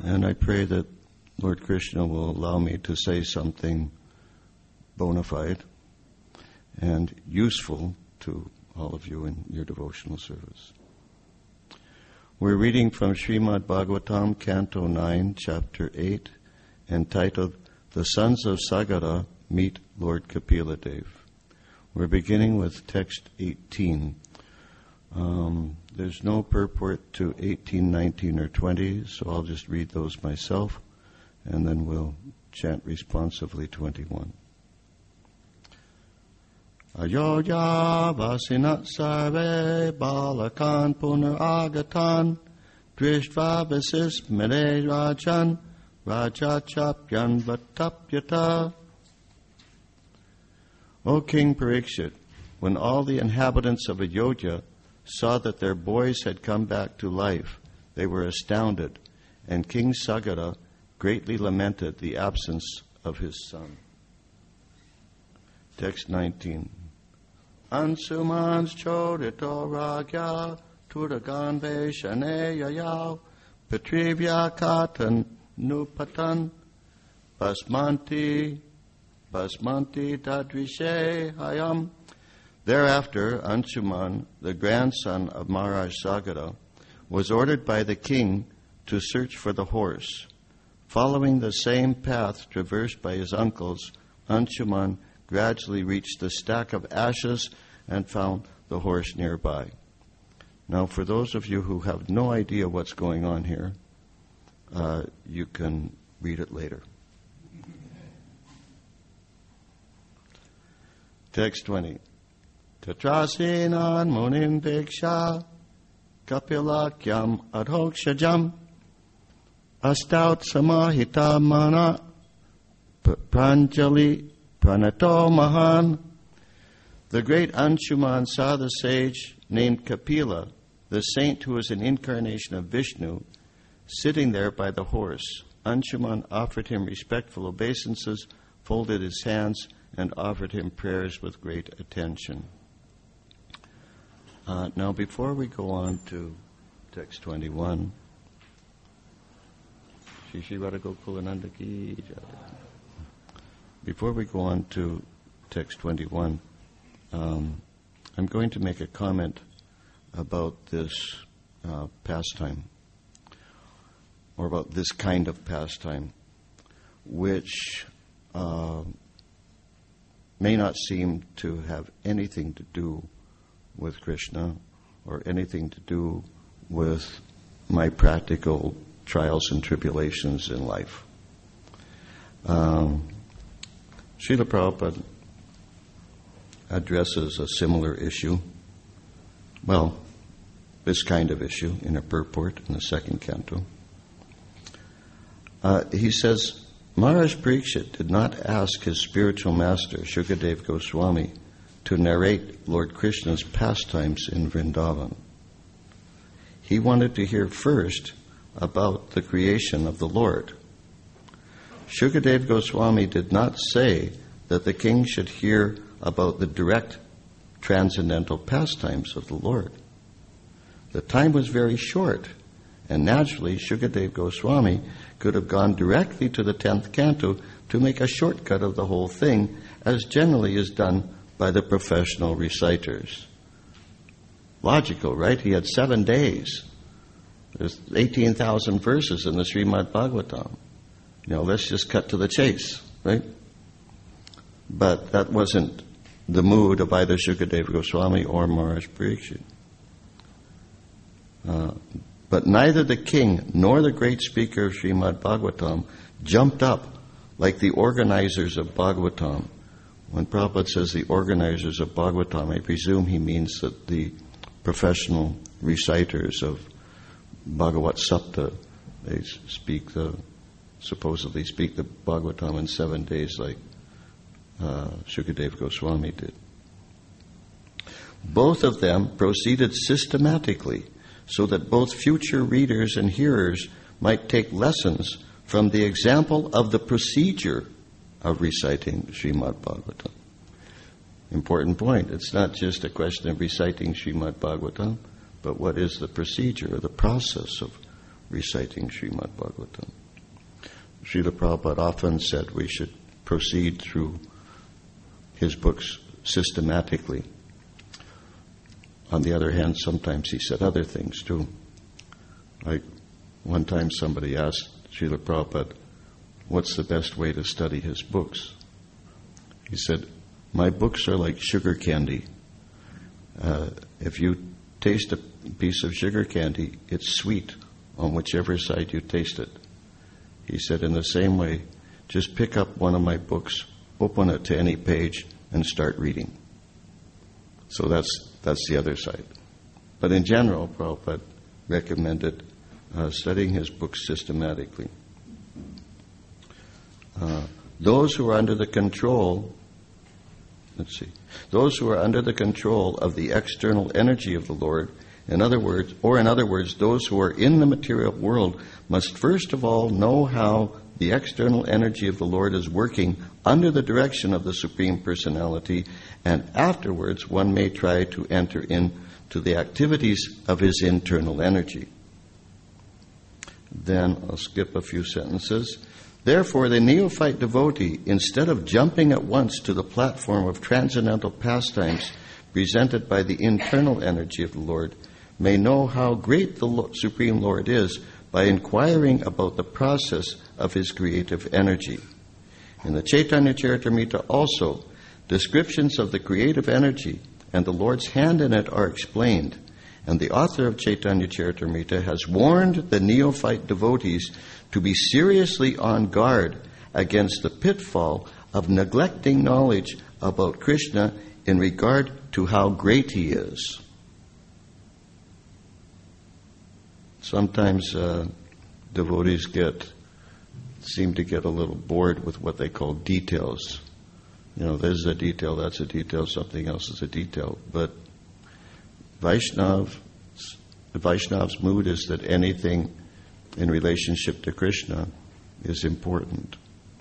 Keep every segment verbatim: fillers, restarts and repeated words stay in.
And I pray that Lord Krishna will allow me to say something bona fide and useful to all of you in your devotional service. We're reading from Srimad Bhagavatam, Canto nine, Chapter eight, entitled, The Sons of Sagara Meet Lord Kapila Dev. We're beginning with text eighteen. Um, there's no purport to eighteen, nineteen, or twenty, so I'll just read those myself, and then we'll chant responsively twenty-one. Ayodhya vasinat sarve balakan punar agatan drishtva vasis mere rajan raja chapyan vatapyata. O King Parikshit, when all the inhabitants of Ayodhya saw that their boys had come back to life, they were astounded, and King Sagara greatly lamented the absence of his son. Text nineteen. Ansumans chodito ragya turagan veshane yayav patrivya katan nupatan basmanti basmanti tadrishe hayam. Thereafter, Anshuman, the grandson of Maharaj Sagara, was ordered by the king to search for the horse. Following the same path traversed by his uncles, Anshuman gradually reached the stack of ashes and found the horse nearby. Now, for those of you who have no idea what's going on here, uh, you can read it later. Text twenty. Tatrasinan munin diksha kapilakyam adhokshajam astaut samahita mana pranjali pranato mahan. The great Anshuman saw the sage named Kapila, the saint who is an incarnation of Vishnu, sitting there by the horse. Anshuman offered him respectful obeisances, folded his hands, and offered him prayers with great attention. Uh, now, before we go on to text twenty-one, before we go on to text twenty-one, um, I'm going to make a comment about this uh, pastime, or about this kind of pastime, which uh, may not seem to have anything to do with Krishna or anything to do with my practical trials and tribulations in life. Um, Srila Prabhupada addresses a similar issue, well, this kind of issue in a purport in the second canto. Uh, he says, Maharaj Parikshit did not ask his spiritual master, Shukadev Goswami, to narrate Lord Krishna's pastimes in Vrindavan. He wanted to hear first about the creation of the Lord. Shukadev Goswami did not say that the king should hear about the direct transcendental pastimes of the Lord. The time was very short, and naturally Shukadev Goswami could have gone directly to the tenth canto to make a shortcut of the whole thing, as generally is done by the professional reciters. Logical, right? He had seven days. There's eighteen thousand verses in the Srimad Bhagavatam. You know, let's just cut to the chase, right? But that wasn't the mood of either Shukadev Goswami or Maharaj Parikshit. Uh, but neither the king nor the great speaker of Srimad Bhagavatam jumped up like the organizers of Bhagavatam. When Prabhupada says the organizers of Bhagavatam, I presume he means that the professional reciters of Bhagavat Sapta, they speak the, supposedly speak the Bhagavatam in seven days like uh, Shukadev Goswami did. Both of them proceeded systematically so that both future readers and hearers might take lessons from the example of the procedure of reciting Srimad Bhagavatam. Important point. It's not just a question of reciting Srimad Bhagavatam, but what is the procedure or the process of reciting Srimad Bhagavatam. Srila Prabhupada often said we should proceed through his books systematically. On the other hand, sometimes he said other things too. Like one time somebody asked Srila Prabhupada, what's the best way to study his books? He said, my books are like sugar candy. Uh, if you taste a piece of sugar candy, it's sweet on whichever side you taste it. He said, in the same way, just pick up one of my books, open it to any page, and start reading. So that's that's the other side. But in general, Prabhupada recommended uh, studying his books systematically. Uh, those who are under the control, let's see, those who are under the control of the external energy of the Lord, in other words, or in other words, those who are in the material world must first of all know how the external energy of the Lord is working under the direction of the Supreme Personality, and afterwards one may try to enter into the activities of his internal energy. Then I'll skip a few sentences. Therefore, the neophyte devotee, instead of jumping at once to the platform of transcendental pastimes presented by the internal energy of the Lord, may know how great the Lord, Supreme Lord is by inquiring about the process of his creative energy. In the Chaitanya Charitamrita also, descriptions of the creative energy and the Lord's hand in it are explained, and the author of Chaitanya Charitamrita has warned the neophyte devotees to be seriously on guard against the pitfall of neglecting knowledge about Krishna in regard to how great he is. Sometimes uh, devotees get seem to get a little bored with what they call details. You know, there's a detail, that's a detail, something else is a detail. But Vaishnav, the Vaishnav's mood is that anything in relationship to Krishna is important.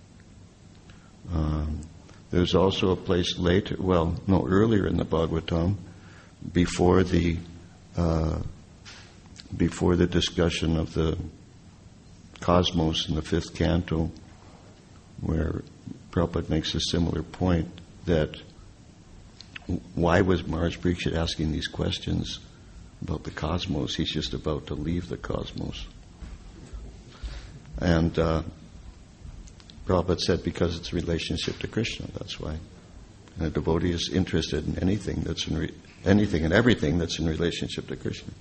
Um, there's also a place later, well, no, earlier in the Bhagavatam, before the uh, before the discussion of the cosmos in the fifth canto, where Prabhupada makes a similar point that why was Maharaj Parikshit asking these questions about the cosmos? He's just about to leave the cosmos. And uh, Prabhupada said because it's a relationship to Krishna, that's why. And a devotee is interested in anything that's in re- anything and everything that's in relationship to Krishna.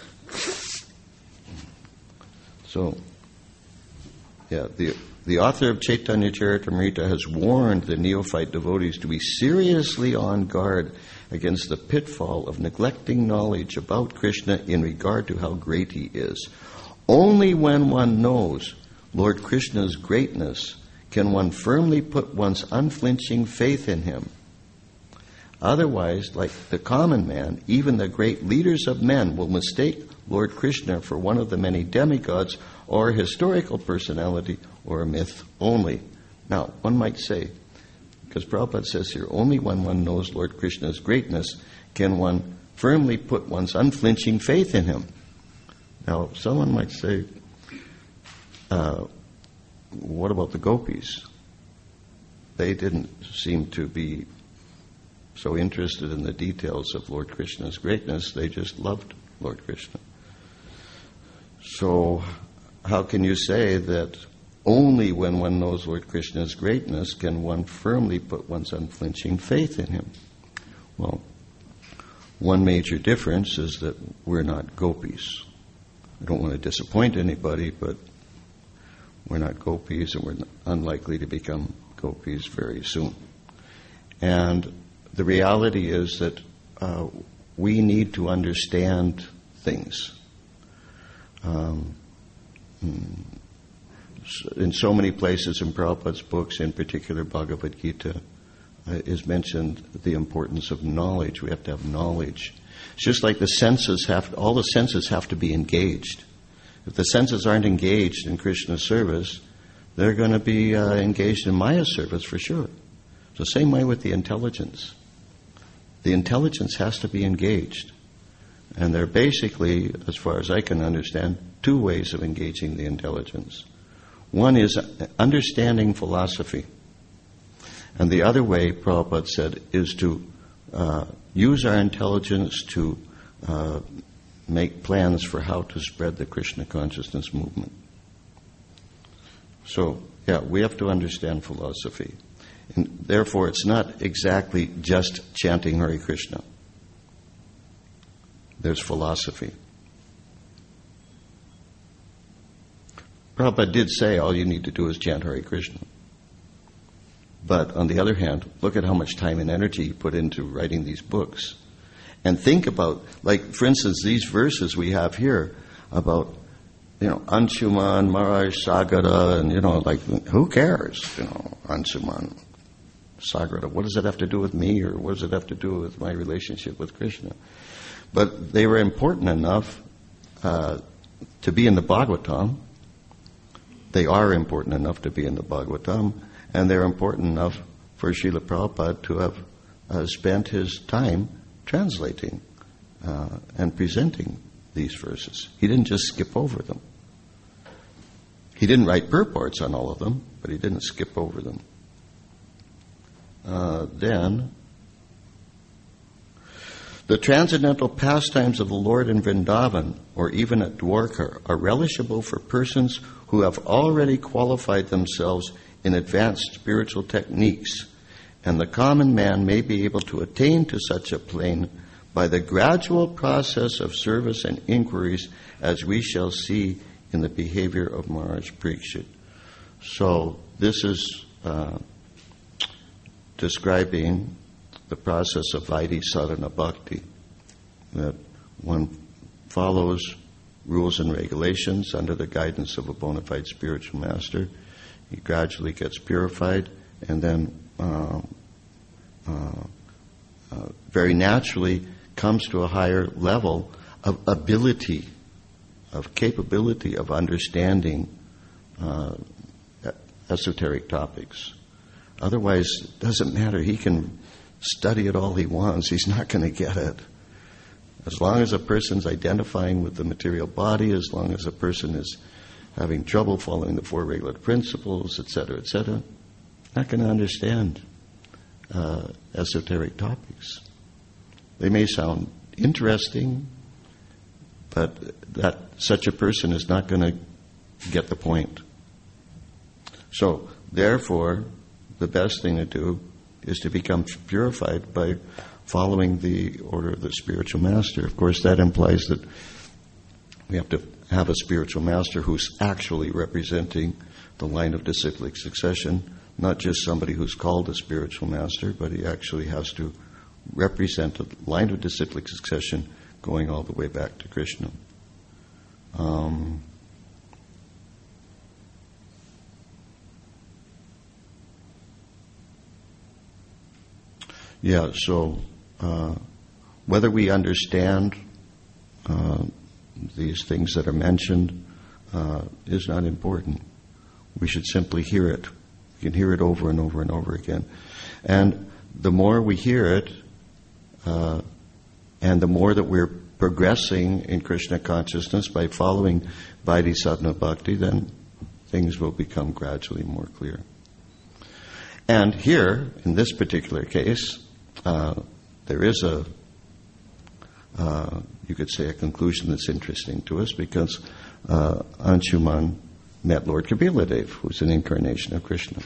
So, yeah, the the author of Chaitanya Charitamrita has warned the neophyte devotees to be seriously on guard against the pitfall of neglecting knowledge about Krishna in regard to how great he is. Only when one knows Lord Krishna's greatness can one firmly put one's unflinching faith in him. Otherwise, like the common man, even the great leaders of men will mistake Lord Krishna for one of the many demigods or a historical personality or a myth only. Now, one might say, because Prabhupada says here, only when one knows Lord Krishna's greatness can one firmly put one's unflinching faith in him. Now, someone might say, uh, what about the gopis? They didn't seem to be so interested in the details of Lord Krishna's greatness. They just loved Lord Krishna. So, how can you say that only when one knows Lord Krishna's greatness can one firmly put one's unflinching faith in him? Well, one major difference is that we're not gopis. I don't want to disappoint anybody, but we're not gopis, and we're unlikely to become gopis very soon. And the reality is that uh, we need to understand things. Um, in so many places in Prabhupada's books, in particular Bhagavad Gita, uh, is mentioned the importance of knowledge. We have to have knowledge. It's just like the senses have, all the senses have to be engaged. If the senses aren't engaged in Krishna's service, they're going to be uh, engaged in Maya's service for sure. It's the same way with the intelligence. The intelligence has to be engaged. And there are basically, as far as I can understand, two ways of engaging the intelligence. One is understanding philosophy. And the other way, Prabhupada said, is to uh, use our intelligence to uh, make plans for how to spread the Krishna consciousness movement. So, yeah, we have to understand philosophy. And therefore, it's not exactly just chanting Hare Krishna. There's philosophy. Prabhupada did say all you need to do is chant Hare Krishna. But on the other hand, look at how much time and energy you put into writing these books. And think about, like, for instance, these verses we have here about, you know, Anshuman, Maharaj, Sagrada, and, you know, like, who cares? You know, Anshuman, Sagrada, what does it have to do with me, or what does it have to do with my relationship with Krishna? But they were important enough uh, to be in the Bhagavatam. They are important enough to be in the Bhagavatam, and they're important enough for Srila Prabhupada to have uh, spent his time translating uh, and presenting these verses. He didn't just skip over them. He didn't write purports on all of them, but he didn't skip over them. Uh, then, the transcendental pastimes of the Lord in Vrindavan, or even at Dwarka, are relishable for persons who have already qualified themselves in advanced spiritual techniques, and the common man may be able to attain to such a plane by the gradual process of service and inquiries, as we shall see in the behavior of Maharaj Parikshit. So this is uh, describing the process of Vaidhi Sadhana Bhakti, that one follows rules and regulations under the guidance of a bona fide spiritual master. He gradually gets purified, and then uh, uh, uh, very naturally comes to a higher level of ability, of capability of understanding uh, esoteric topics. Otherwise, it doesn't matter. He can study it all he wants. He's not going to get it. As long as a person's identifying with the material body, as long as a person is having trouble following the four regular principles, et cetera, et cetera, not going to understand uh, esoteric topics. They may sound interesting, but that such a person is not going to get the point. So, therefore, the best thing to do is to become purified by following the order of the spiritual master. Of course, that implies that we have to have a spiritual master who's actually representing the line of disciplic succession, not just somebody who's called a spiritual master, but he actually has to represent a line of disciplic succession going all the way back to Krishna. Um, yeah, so uh, whether we understand uh, these things that are mentioned uh, is not important. We should simply hear it. We can hear it over and over and over again. And the more we hear it, uh, and the more that we're progressing in Krishna consciousness by following Vaidhi Sadhana Bhakti, then things will become gradually more clear. And here, in this particular case, uh, there is a, uh, you could say, a conclusion that's interesting to us, because uh, Anshuman met Lord Kapila who's an incarnation of Krishna.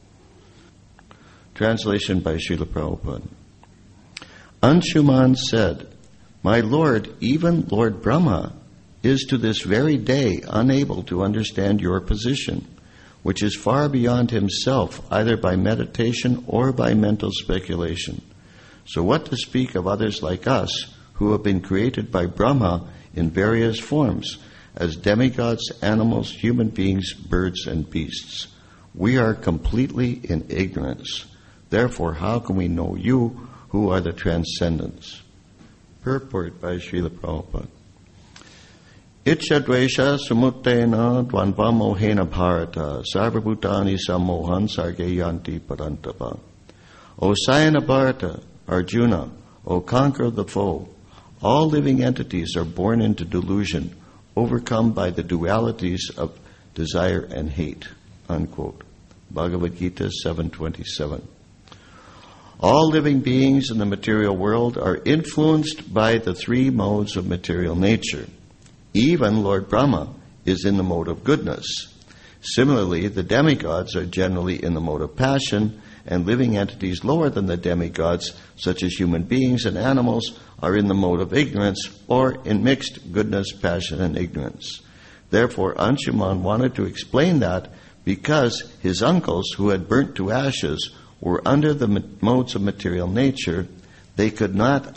Translation by Srila Prabhupada. Anshuman said, "My Lord, even Lord Brahma is to this very day unable to understand your position, which is far beyond himself, either by meditation or by mental speculation. So what to speak of others like us, who have been created by Brahma in various forms, as demigods, animals, human beings, birds, and beasts? We are completely in ignorance. Therefore, how can we know you, who are the transcendents?" Purport by Srila Prabhupada. Ichadvesha sumuttena dvanva mohena bharata sarvabhutani sammohan sargeyanti parantapa. O Sayana Bharata, Arjuna, O conquer the foe. All living entities are born into delusion, overcome by the dualities of desire and hate, unquote. Bhagavad Gita seven twenty-seven. All living beings in the material world are influenced by the three modes of material nature. Even Lord Brahma is in the mode of goodness. Similarly, the demigods are generally in the mode of passion, and living entities lower than the demigods, such as human beings and animals, are in the mode of ignorance, or in mixed goodness, passion, and ignorance. Therefore, Anshuman wanted to explain that because his uncles, who had burnt to ashes, were under the modes of material nature, they could not.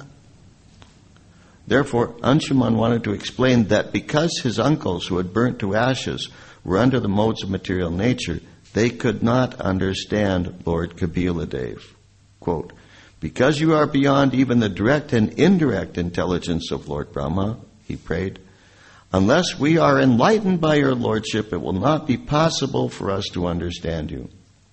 Therefore, Anshuman wanted to explain that because his uncles, who had burnt to ashes, were under the modes of material nature, they could not understand Lord Kapila Dev. Quote, because you are beyond even the direct and indirect intelligence of Lord Brahma, he prayed, unless we are enlightened by your lordship, it will not be possible for us to understand you.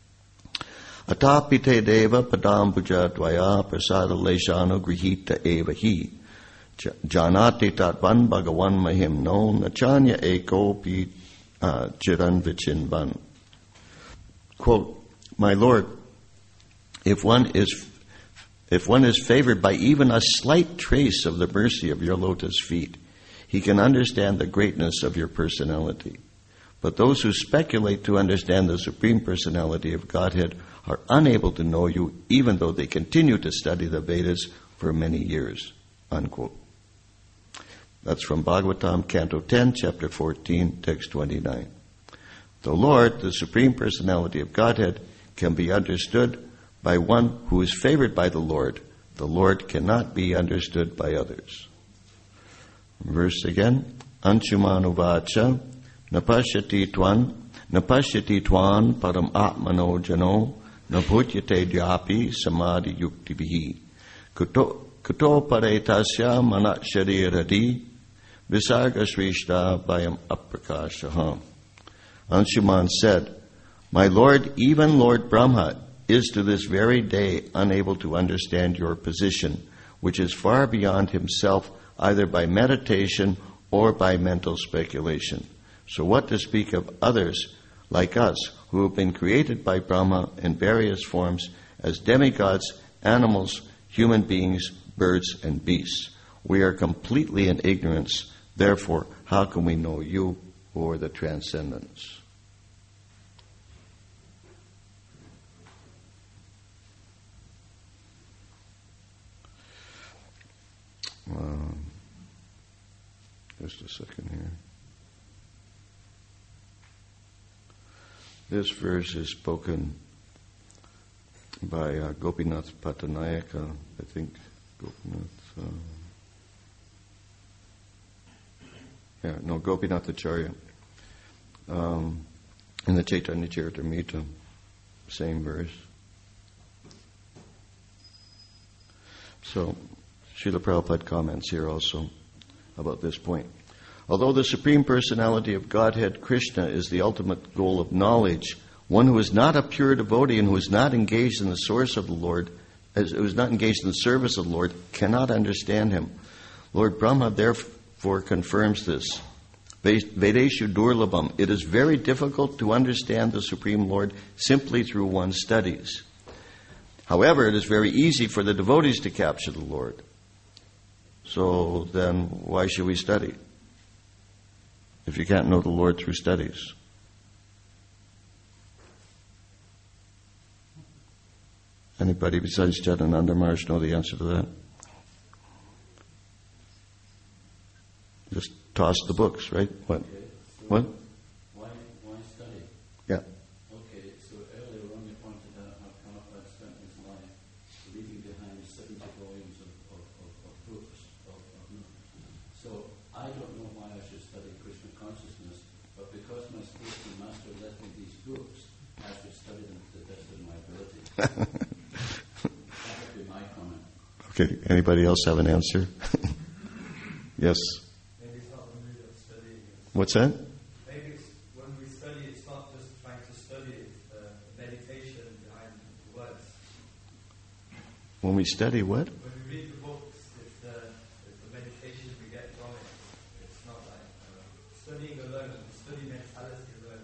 Atapite deva padam puja dvaya prasada leshano grihita eva hi. Janati tatvan bhagavan mahim no nachanya eko pi chiran vichinban. Quote, my Lord, if one is if one is favored by even a slight trace of the mercy of your lotus feet, he can understand the greatness of your personality. But those who speculate to understand the Supreme Personality of Godhead are unable to know you, even though they continue to study the Vedas for many years. Unquote. That's from Bhagavatam, Canto ten, Chapter fourteen, Text twenty-nine. The Lord, the Supreme Personality of Godhead, can be understood by one who is favored by the Lord. The Lord cannot be understood by others. Verse again. Anshuman uvacha napashyati twan napashyati twan param atmano jano nabhutyate dhyapi samadhi yuktibihi kuto kuto paretasya manat shariradi visarga shrishta bayam aprakashaham. Anshuman said, my Lord, even Lord Brahma is to this very day unable to understand your position, which is far beyond himself either by meditation or by mental speculation. So what to speak of others like us who have been created by Brahma in various forms as demigods, animals, human beings, birds, and beasts. We are completely in ignorance. Therefore, how can we know you or the transcendence? Um, just a second here. This verse is spoken by uh, Gopinath Pattanayaka, I think. Gopinath. Uh, yeah, no, Gopinath Acharya. Um, in the Chaitanya Charitamrita, same verse. So, Srila Prabhupada comments here also about this point. Although the Supreme Personality of Godhead, Krishna, is the ultimate goal of knowledge, one who is not a pure devotee and who is not engaged in the source of the Lord, as who is not engaged in the service of the Lord, cannot understand him. Lord Brahma therefore confirms this. Vedeshu durlabham. It is very difficult to understand the Supreme Lord simply through one's studies. However, it is very easy for the devotees to capture the Lord. So then, why should we study if you can't know the Lord through studies? Anybody besides Jadhananda Maharaj know the answer to that? Just toss the books, right? What? Okay, so what? Why, why study? Yeah. Okay, so earlier on you pointed out how Prabhupada spent his life leaving behind seventy volumes of, of, of, of books. Of, of, so I don't know why I should study Krishna consciousness, but because my spiritual master left me these books, I should study them to the best of my ability. That would be my comment. Okay, anybody else have an answer? Yes. Maybe it's not when we are studying. What's that? Maybe it's when we study, it's not just trying to study, it's the meditation behind the words. When we study what? When we read the books, it's the, it's the meditation we get from it. It's not like uh, studying alone, study mentality alone.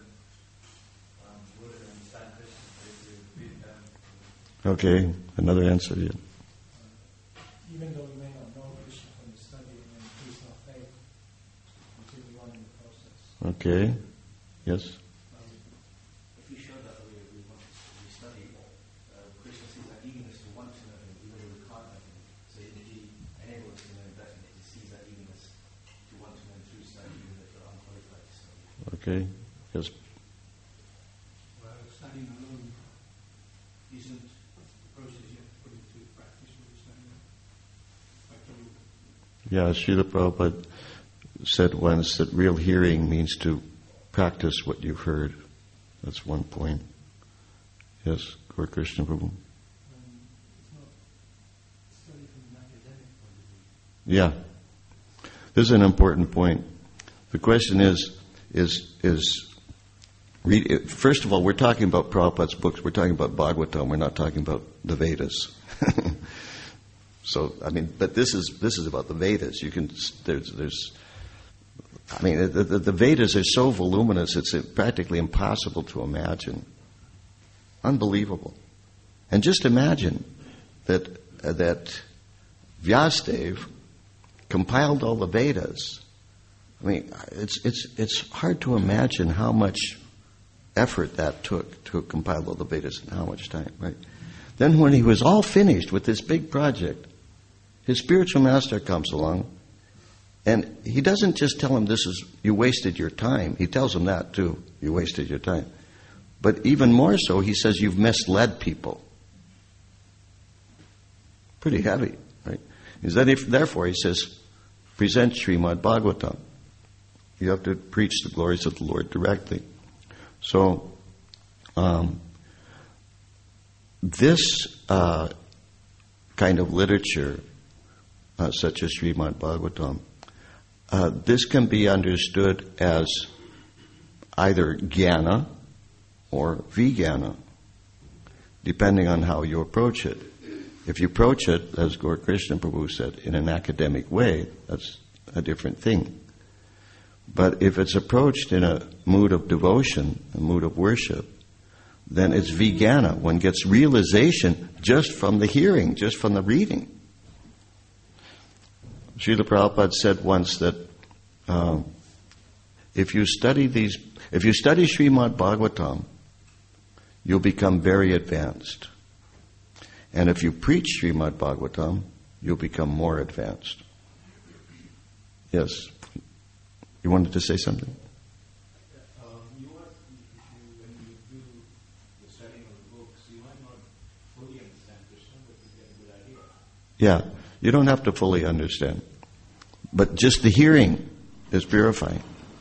Okay, another answer. Yeah. Even though we may not know Krishna from the study, and increase our faith, continue on in the process. Okay. Yes. Um, if we show that we, we want to study, uh, Krishna sees that eagerness to want to know him, even though we can't know him. So if he enables us to know him better, he sees that eagerness to want to know him through study, even if we're unqualified to study. Okay. Yes. Well, studying alone isn't the process you have to put into practice with the study. Like the Yeah, Srila Prabhupada said once that real hearing means to practice what you've heard. That's one point. Yes, Gaur Krishna Prabhu. Um, it's not study from an academic point of view. Yeah. This is an important point. The question is, is, is, read, first of all, we're talking about Prabhupada's books. We're talking about Bhagavatam. We're not talking about the Vedas. So, I mean, but this is, this is about the Vedas. You can, there's, there's, I mean, the, the, the Vedas are so voluminous, it's practically impossible to imagine. Unbelievable. And just imagine that, uh, that Vyasadeva compiled all the Vedas. I mean, it's, it's, it's hard to imagine how much effort that took to compile all the Vedas and how much time, right? Then when he was all finished with this big project, his spiritual master comes along, and he doesn't just tell him, this is, you wasted your time. He tells him that too, you wasted your time. But even more so, he says, you've misled people. Pretty heavy, right? Is that if, therefore, he says, present Srimad Bhagavatam. You have to preach the glories of the Lord directly. So, um, this uh, kind of literature, uh, such as Srimad Bhagavatam, uh, this can be understood as either jnana or vijnana, depending on how you approach it. If you approach it, as Gaur Krishna Prabhu said, in an academic way, that's a different thing. But if it's approached in a mood of devotion, a mood of worship, then it's vijnana. One gets realization just from the hearing, just from the reading. Srila Prabhupada said once that uh, if you study these, if you study Srimad Bhagavatam, you'll become very advanced. And if you preach Srimad Bhagavatam, you'll become more advanced. Yes. You wanted to say something? Um, you are, if you, when you do the studying of the books, you might not fully understand Krishna, but you get a good idea. Yeah, you don't have to fully understand. But just the hearing is purifying.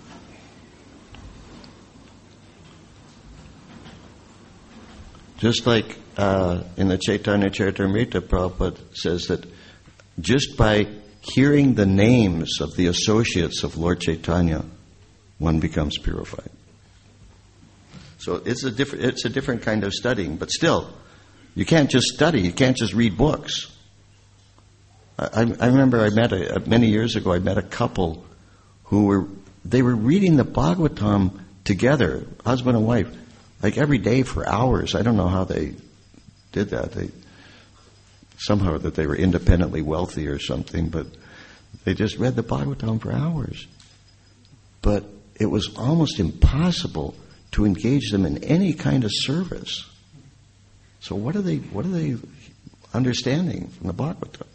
Just like uh, in the Chaitanya Charitamrita, Prabhupada says that just by hearing the names of the associates of Lord Chaitanya, one becomes purified. So it's a different, it's a different kind of studying, but still, you can't just study, you can't just read books. I, I remember I met a, many years ago, I met a couple who were, they were reading the Bhagavatam together, husband and wife, like every day for hours. I don't know how they did that. They somehow that they were independently wealthy or something, but they just read the Bhagavatam for hours. But it was almost impossible to engage them in any kind of service. So what are they, what are they understanding from the Bhagavatam?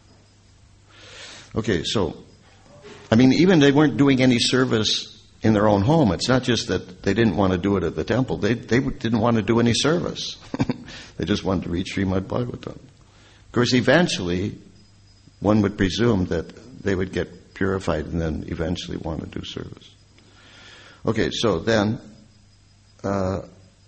Okay, so, I mean, even they weren't doing any service in their own home. It's not just that they didn't want to do it at the temple. They they didn't want to do any service. They just wanted to read Srimad Bhagavatam. Of course, eventually, one would presume that they would get purified and then eventually want to do service. Okay, so then, uh,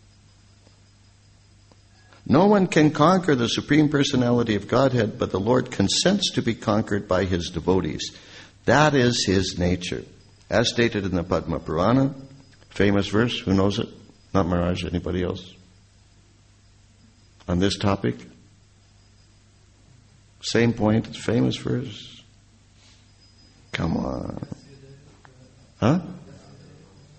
no one can conquer the Supreme Personality of Godhead, but the Lord consents to be conquered by His devotees. That is His nature. As stated in the Padma Purana, famous verse, who knows it? Not Maharaj, anybody else? On this topic? Same point, famous verse. Come on. Huh?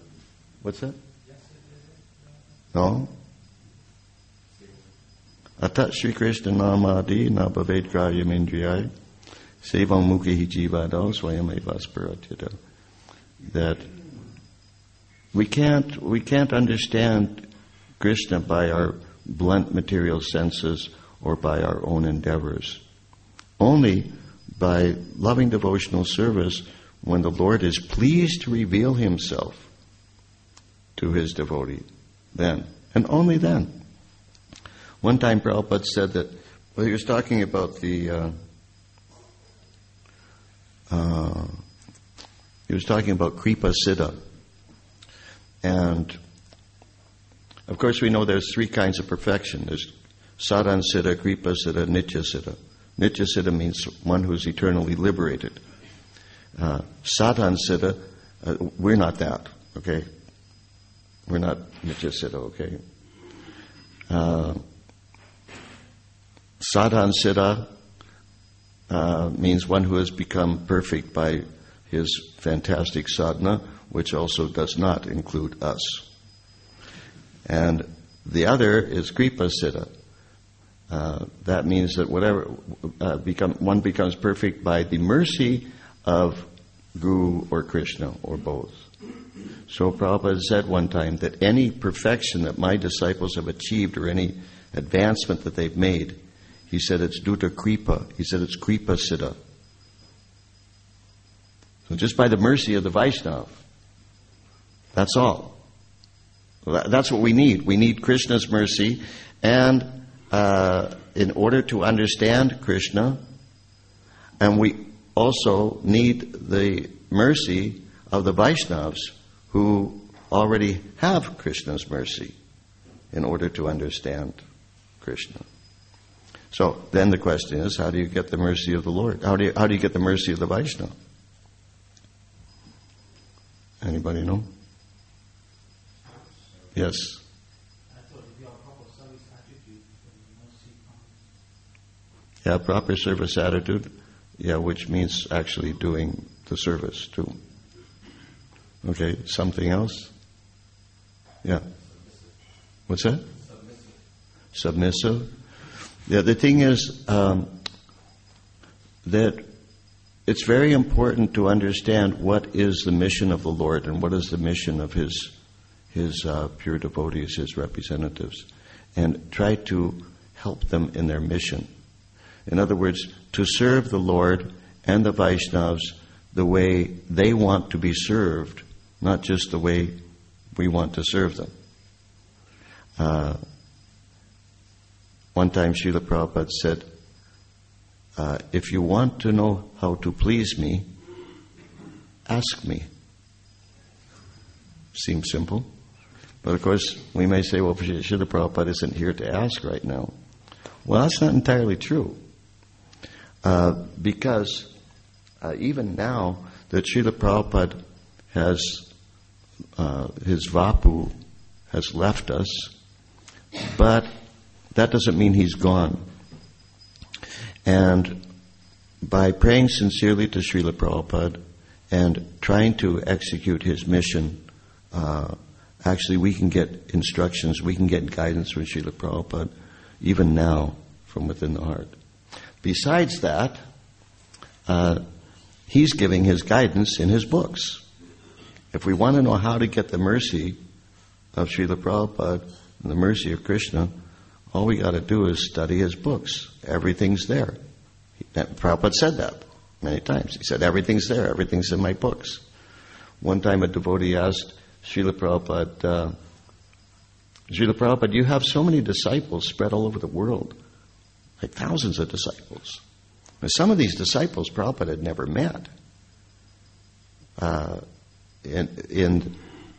What's that? No? At- Atat Sri Krishna Namadi Nabhaved Grayam Indriyai Sevam Mukhi Jivado Swayamevasparatita. That we can't we can't understand Krishna by our blunt material senses or by our own endeavors. Only by loving devotional service, when the Lord is pleased to reveal Himself to His devotee, then, and only then. One time Prabhupada said that, well, he was talking about the, uh, uh, he was talking about Kripa Siddha. And, of course, we know there's three kinds of perfection. There's Sadhan Siddha, Kripa Siddha, Nitya Siddha. Nitya Siddha means one who's eternally liberated. Uh, Sadhan Siddha, uh, we're not that, okay? We're not Nitya Siddha, okay? Uh, Sadhan Siddha uh, means one who has become perfect by his fantastic sadhana, which also does not include us. And the other is Kripa Siddha. Uh, that means that whatever uh, become one becomes perfect by the mercy of Guru or Krishna or both. So Prabhupada said one time that any perfection that my disciples have achieved or any advancement that they've made, he said it's due to Kripa. He said it's Kripa Siddha. So just by the mercy of the Vaishnava. That's all. That's what we need. We need Krishna's mercy, and Uh, in order to understand Krishna, and we also need the mercy of the Vaishnavas who already have Krishna's mercy in order to understand Krishna. So then the question is, how do you get the mercy of the Lord? How do you, how do you get the mercy of the Vaishnava? Anybody know? Yes. Yeah, proper service attitude. Yeah, which means actually doing the service too. Okay, something else? Yeah. What's that? Submissive. Submissive. Yeah, the thing is um, that it's very important to understand what is the mission of the Lord and what is the mission of His His uh, pure devotees, His representatives, and try to help them in their mission. In other words, to serve the Lord and the Vaishnavas the way they want to be served, not just the way we want to serve them. Uh, one time Srila Prabhupada said, uh, if you want to know how to please me, ask me. Seems simple. But of course, we may say, well, Srila Prabhupada isn't here to ask right now. Well, that's not entirely true. Uh, because uh, even now that Srila Prabhupada has, uh, his Vapu has left us, but that doesn't mean he's gone. And by praying sincerely to Srila Prabhupada and trying to execute his mission, uh, actually we can get instructions, we can get guidance from Srila Prabhupada, even now, from within the heart. Besides that, uh, he's giving his guidance in his books. If we want to know how to get the mercy of Srila Prabhupada and the mercy of Krishna, all we got to do is study his books. Everything's there. Prabhupada said that many times. He said, everything's there. Everything's in my books. One time a devotee asked Srila Prabhupada, uh, Srila Prabhupada, you have so many disciples spread all over the world. Like thousands of disciples. Now, some of these disciples Prabhupada had never met. Uh, in, in,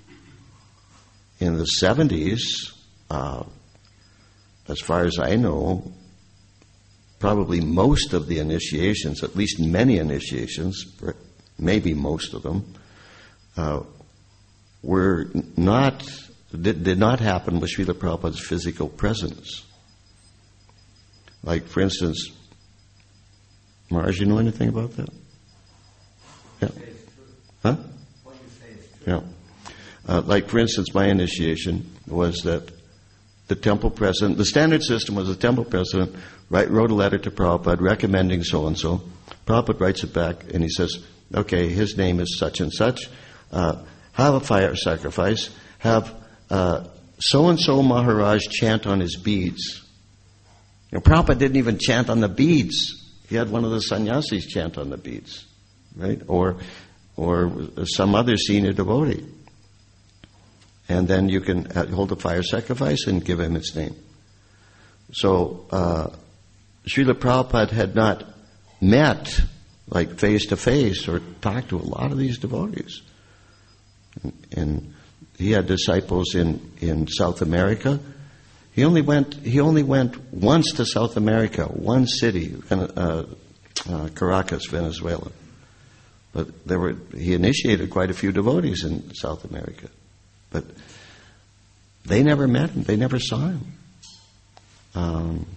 in the seventies, uh, as far as I know, probably most of the initiations, at least many initiations, maybe most of them, uh, were not, did, did not happen with Srila Prabhupada's physical presence. Like, for instance, Maharaj, you know anything about that? Yeah. Huh? Yeah. Uh, like, for instance, my initiation was that the temple president, the standard system was the temple president write, wrote a letter to Prabhupada recommending so-and-so. Prabhupada writes it back and he says, okay, his name is such and such. Uh, have a fire sacrifice. Have uh, so-and-so Maharaj chant on his beads. You know, Prabhupada didn't even chant on the beads. He had one of the sannyasis chant on the beads, right? Or, or some other senior devotee. And then you can hold a fire sacrifice and give him its name. So, uh, Srila Prabhupada had not met, like face to face, or talked to a lot of these devotees. And, and he had disciples in, in South America. He only went. He only went once to South America, one city, uh, uh, Caracas, Venezuela. But there were. He initiated quite a few devotees in South America, but they never met him. They never saw him. Um,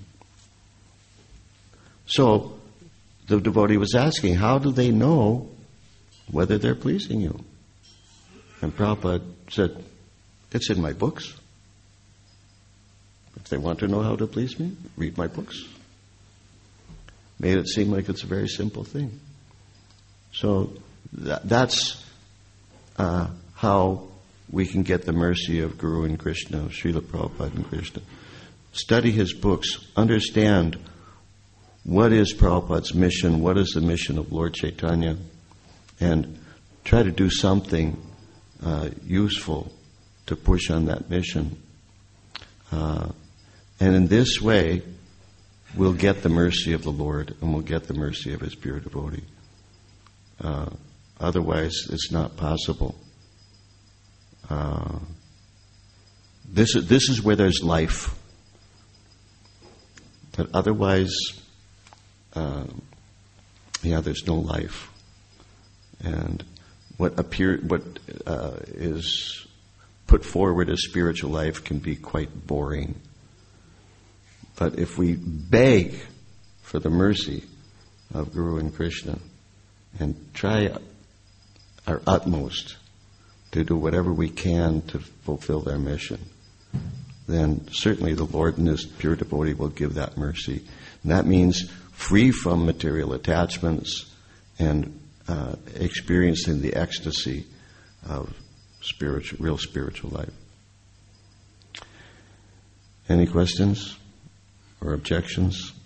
so the devotee was asking, "How do they know whether they're pleasing you?" And Prabhupada said, "It's in my books. If they want to know how to please me, read my books." Made it seem like it's a very simple thing. So that, that's uh, how we can get the mercy of Guru and Krishna, of Srila Prabhupada and Krishna. Study his books. Understand what is Prabhupada's mission, what is the mission of Lord Chaitanya, and try to do something uh, useful to push on that mission. Uh, and in this way, we'll get the mercy of the Lord, and we'll get the mercy of His pure devotee. Uh, otherwise, it's not possible. Uh, this is this is where there's life, but otherwise, uh, yeah, there's no life. And what appear what uh, is put forward as spiritual life can be quite boring. But if we beg for the mercy of Guru and Krishna and try our utmost to do whatever we can to fulfill their mission, then certainly the Lord and His pure devotee will give that mercy. And that means free from material attachments and uh, experiencing the ecstasy of spiritual, real spiritual life. Any questions or objections?